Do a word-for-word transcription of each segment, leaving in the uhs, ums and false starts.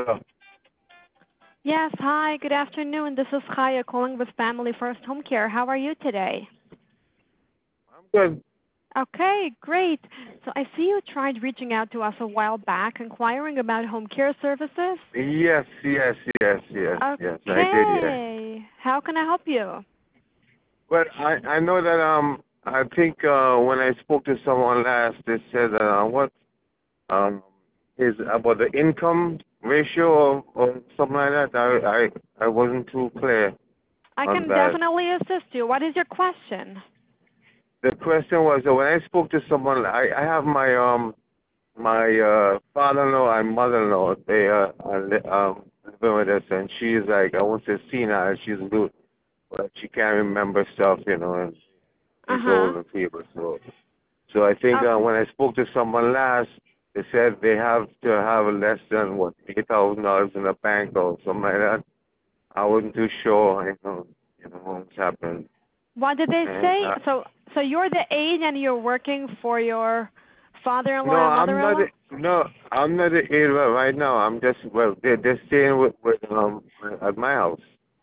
Hello. Yes, hi, good afternoon. This is Kaya calling with Family First Home Care. How are you today? I'm good. Okay, great. So I see you tried reaching out to us a while back inquiring about home care services. Yes, yes, yes, yes, yes. I did. Yes. Okay. How can I help you? But I I know that um I think uh when I spoke to someone last, they said uh what um is about the income ratio or, or something like that. I I I wasn't too clear I on can that. definitely assist you. What is your question? The question was that when I spoke to someone, I I have my um my uh father-in-law and mother-in-law. They uh are li- um living with us, and she's like I won't say senile. She's good, but she can't remember stuff, you know, and she's Uh-huh. old and feeble. So, so I think uh, Okay. when I spoke to someone last, they said they have to have less than what eight thousand dollars in the bank or something like that. I wasn't too sure, you know, you know what's happened. What did they And say? uh, So so you're the aide and you're working for your no, father-in-law and I'm not. mother-in-law? A, no, I'm not an area right now. I'm just well, they're they're staying with, with um at my house,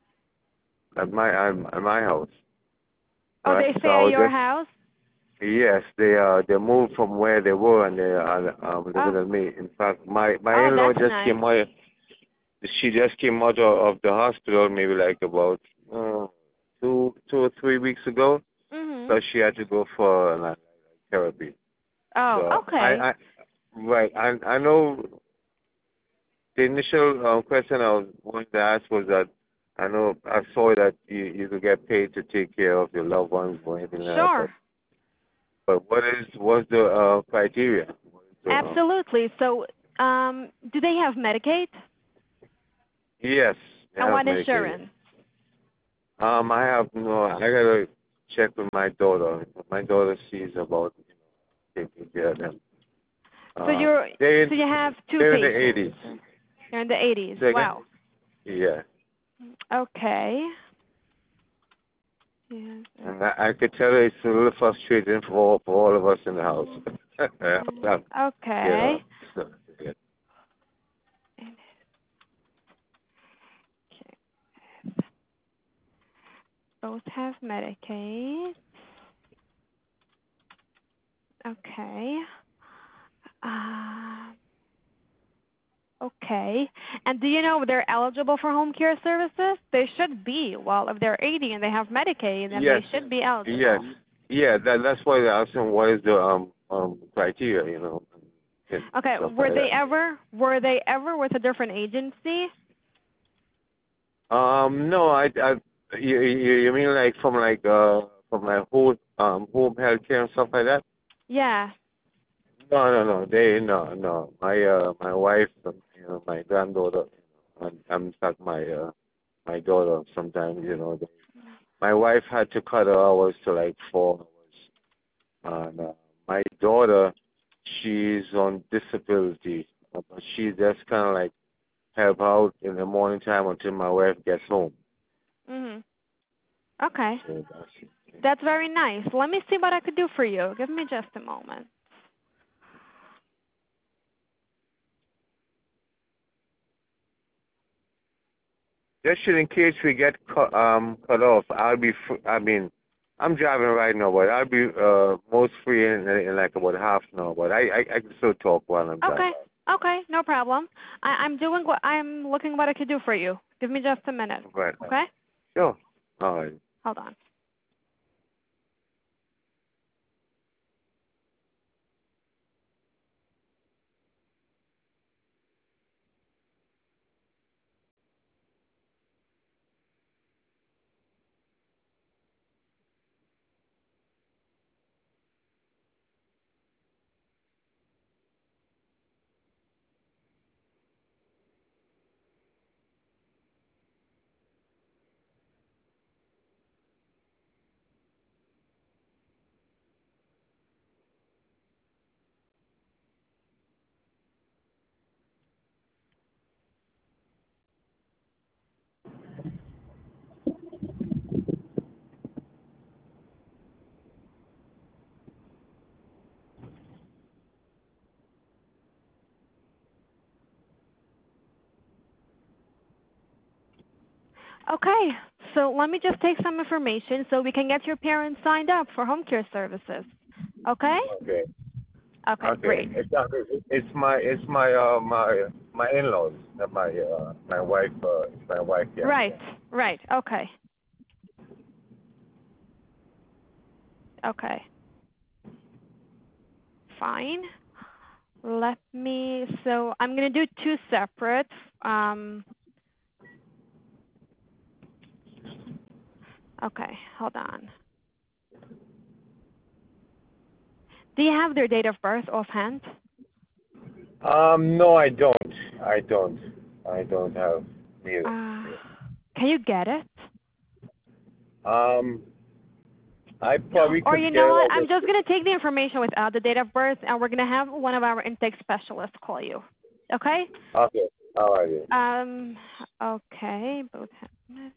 at my at, at my house, Oh, right? they So stay I at was your just house? yes, they uh they moved from where they were and they are um living Oh. with me. In fact, my my Oh, in-law that's just nice. came out. She just came out of, of the hospital maybe like about uh, two two or three weeks ago. Mhm. So she had to go for like, therapy. Oh, So I okay. I right I I know the initial um, question I was going to ask was that I know I saw that you you could get paid to take care of your loved ones or anything like that, but Sure. but what is what's the uh, criteria? What is the, um, Absolutely. So, um, do they have Medicaid? yes, I And have what Medicaid. insurance? Um, I have no. I gotta check with my daughter. My daughter sees about taking care of them. So Um, you're they so you have two they're in the patients. eighties. You're in the eighties. Say again? Wow. Yeah, Okay. Yes. and I, I could tell it's a little frustrating for all, for all of us in the house. you Okay. know. So, yeah. Okay. Both have Medicaid. Okay. Uh, okay. And do you know if they're eligible for home care services? They should be. Well, if they're eighty and they have Medicaid, then Yes, they should be yes, eligible. yeah. That that's why I asked him what is the um um criteria, you know, and Okay. stuff Were like they that. ever were they ever with a different agency? Um, no, I, I, you, you, you mean like from like uh from like home um home health care and stuff like that? Yeah. No, no, no. They no, no. My uh my wife, um, you know, my granddaughter, and I'm in fact my uh my daughter. Sometimes you know, they, my wife had to cut her hours to like four hours, and uh, my daughter, she's on disability, uh, but she just kind of like help out in the morning time until my wife gets home. Mhm. Okay. So that's it. That's very nice. Let me see what I could do for you. Give me just a moment. Just in case we get cut, um, cut off, I'll be, fr- I mean, I'm driving right now, but I'll be uh, most free in, in like about half an hour, but I, I, I can still talk while I'm Okay. driving. Okay. No problem. I, I'm doing what I'm looking what I could do for you. Give me just a minute. Right. Okay. Sure. All right. Hold on. Okay, so let me just take some information so we can get your parents signed up for home care services. Okay? Okay. Okay, Okay. great. It's uh, it's my it's my uh my my in-laws, not my uh my wife. Uh, it's my wife. Yeah. Right, right. Okay. Okay. Fine. Let me, so I'm going to do two separate. Um, okay, hold on. Do you have their date of birth offhand? Um. No, I don't. I don't. I don't have neither. Uh, can you get it? Um. I probably Or could you get know what? it. I'm just going to take the information without the date of birth, and we're going to have one of our intake specialists call you. Okay? Okay. All right. Um, okay, both have.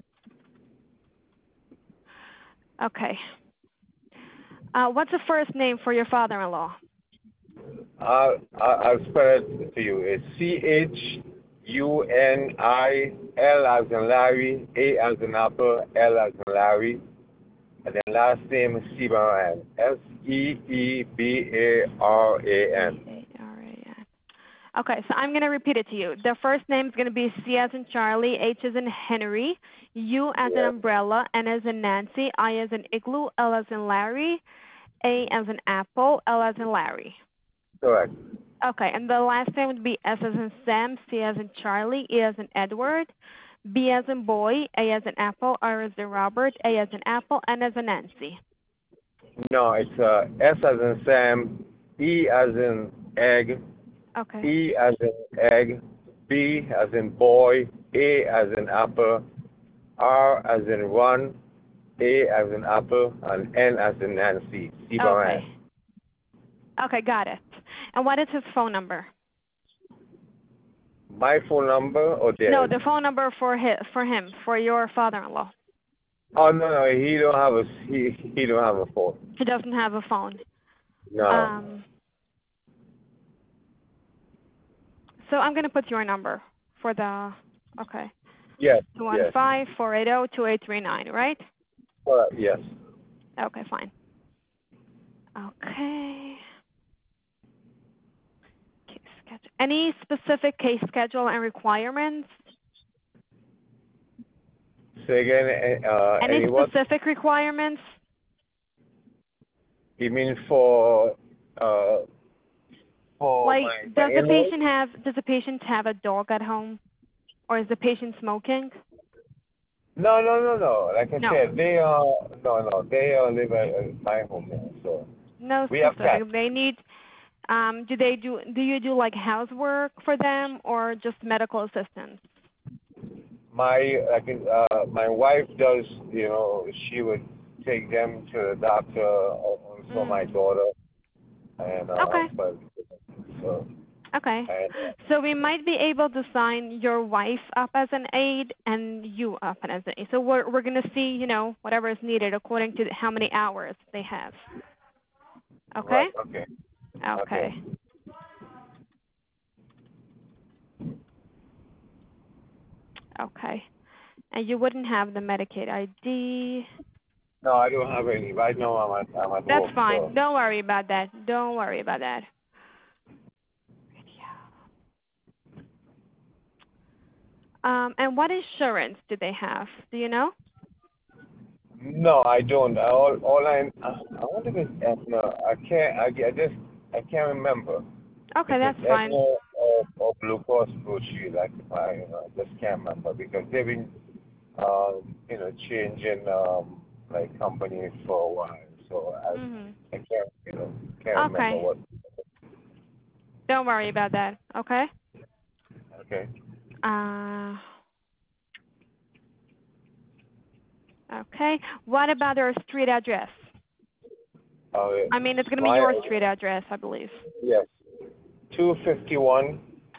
Okay. Uh, what's the first name for your father-in-law? I'll, I'll I'll spell it to you. It's C H U N I L as in Larry, A as in Apple, L as in Larry, and then last name is Seabaran. S E E B A R A N. B A R A N. Okay, so I'm going to repeat it to you. The first name is going to be C as in Charlie, H as in Henry, U as in Yeah, umbrella, N as in Nancy, I as in Igloo, L as in Larry, A as in Apple, L as in Larry. correct. Okay, and the last name would be S as in Sam, C as in Charlie, E as in Edward, B as in boy, A as in Apple, R as in Robert, A as in Apple, N as in Nancy. No, it's uh, S as in Sam, E as in egg, Okay. E as in egg, B as in boy, A as in apple, R as in run, A as in apple, and N as in Nancy. Okay. Seabaran. Okay, got it. And what is his phone number? My phone number or No, theirs? the phone number for his, for him, for your father-in-law. Oh no, no, he don't have a he he don't have a phone. He doesn't have a phone. No. Um, so I'm going to put your number for the, okay, Yes, two one yes. five, four eight zero, two eight three nine, right? Uh, yes. Okay, fine. Okay. Case schedule. Any specific case schedule and requirements? Say again. Uh, Any any what? specific requirements? You mean for uh for Like, my my does the in-laws? patient have, does the patient have a dog at home? Or is the patient smoking? No, no, no, no. Like I No. said, they uh no, no, they uh, live at, at my home now. So No we have cats. specific. They need, um, do they do, do you do like housework for them or just medical assistance? My like uh my wife does. You know, she would take them to the doctor. Also, my Mm. daughter. And uh, Okay. but so Okay. and So we might be able to sign your wife up as an aide and you up as an aide. So we're we're gonna see, you know, whatever is needed according to how many hours they have. Okay? right, okay, okay. Okay. Okay. And you wouldn't have the Medicaid I D. No, I don't have any. Right now, I'm at I'm at That's work. So fine. Don't worry about that. Don't worry about that. Um, and what insurance do they have? Do you know? no, I don't. All all I I wonder if it's Aetna. I can't. I, I just I can't remember Okay, if that's it's fine. Aetna or, or Blue Cross Blue Shield. Like I you know, I just can't remember because they've been um, you know changing um, like companies for a while. So Mhm. I I can't you know can't remember Okay. what. Don't worry about that. Okay? Okay. Uh okay. What about their street address? Uh, I mean, it's going to be my your street address, I believe. yes, two fifty one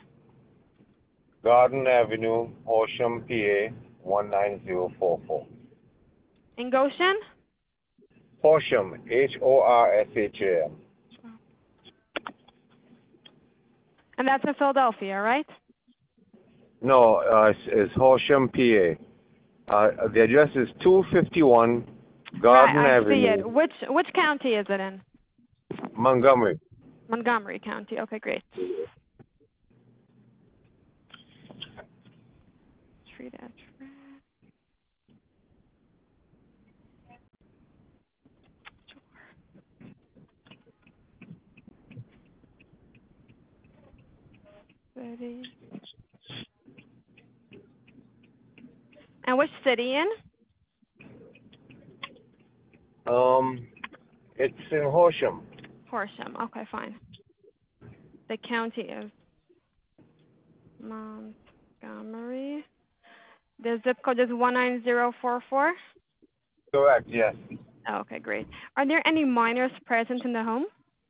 Garden Avenue, Horsham, P A one nine zero four four. In Goshen? Horsham, H O R S H A M. And that's in Philadelphia, right? No, uh, it's, it's Horsham, P A. Uh, the address is two fifty-one Garden Right, I see Avenue, it. Which which county is it in? Montgomery. Montgomery County. Okay, great. Street address. City. And which city in? Um, it's in Horsham. Horsham. Okay, fine. The county is Montgomery. The zip code is one nine zero four four. Correct, yes. Okay, great. Are there any minors present in the home?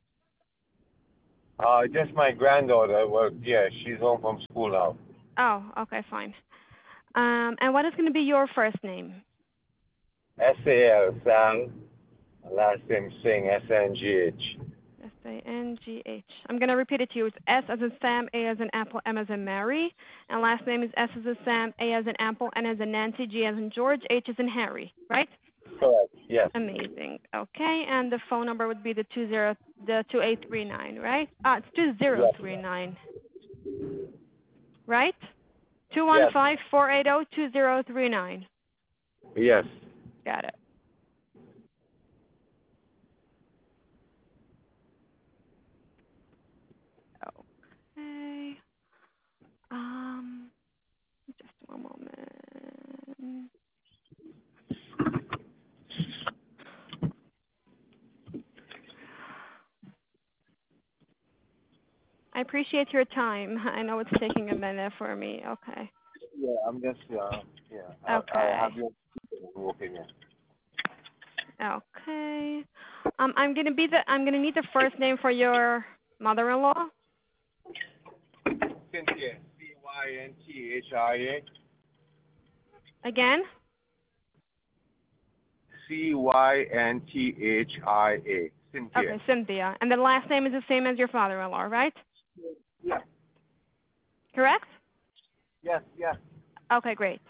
Uh, just my granddaughter. Well, yeah, she's home from school now. Oh, okay, fine. Um, and what is going to be your first name? S A L, Sang. Last name Singh, S N G H. S A N G H. I'm going to repeat it to you. It's S as in Sam, A as in Apple, M as in Mary. And last name is S as in Sam, A as in Apple, N as in Nancy, G as in George, H as in Harry, right? Correct, yes. Amazing. Okay, and the phone number would be the two zero the two eight three nine, right? Ah, it's two zero three nine, right? Two one five four eight zero two zero three nine. Yes. Got it. Okay. Um, just one moment. I appreciate your time. I know it's taking a minute for me. Okay. Yeah, I'm just, uh, yeah. Okay. I, I have your walking in. Okay. Um, I'm gonna be the. I'm gonna need the first name for your mother-in-law. Cynthia, C Y N T H I A. Again. C Y N T H I A. Cynthia. Okay, Cynthia. And the last name is the same as your father-in-law, right? Yeah. Correct? Yes, yes. Okay, great.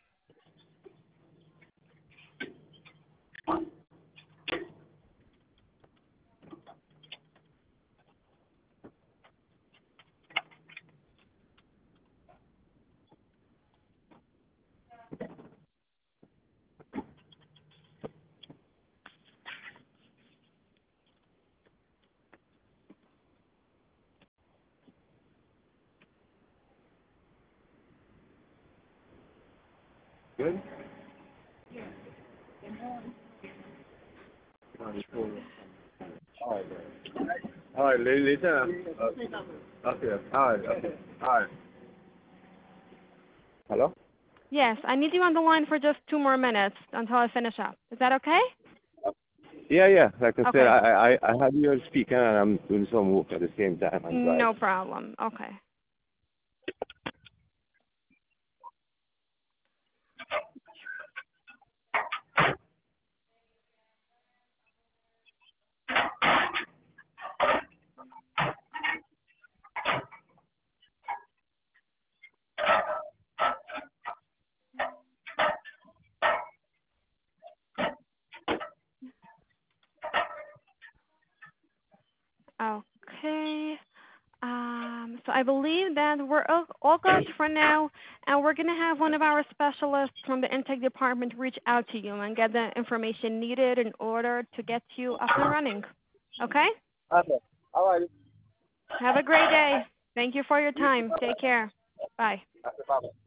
Good? All right, all right, later. Okay, okay, all right, okay, all right. Hello? Yes, I need you on the line for just two more minutes until I finish up. Is that okay? Yeah, yeah. Like I Okay. said, I, I, I have you on speaker and I'm doing some work at the same time. I'm No driving. problem. Okay. Okay. Um, so I believe that we're all, all good for now, and we're going to have one of our specialists from the intake department reach out to you and get the information needed in order to get you up and running. Okay? Okay. All right. Have a great day. Thank you for your time. Take care. Bye. Okay, bye-bye.